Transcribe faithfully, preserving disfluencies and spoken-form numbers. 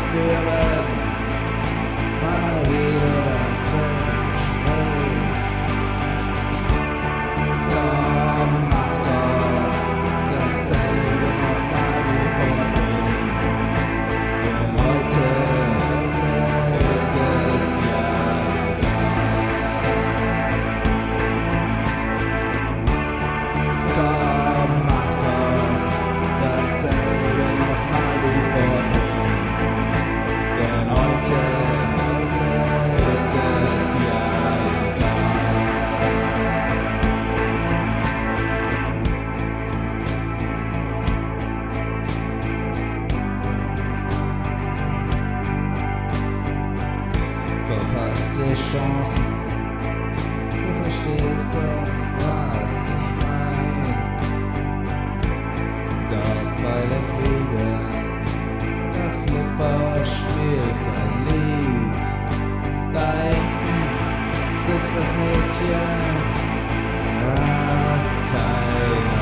führen mal wieder dasselbe Gespräch. Komm, mach doch dasselbe nochmal wie vorhin. Denn heute ist es ja egal. Komm, mach doch dasselbe nochmal wie vorhin. Denn heute, heute ist es ja egal. Verpasste Chancen, du verstehst doch, was ich mein. Dort bei der Fliege, der Flipper spielt sein Lied. Da hinten sitzt das Mädchen, das keiner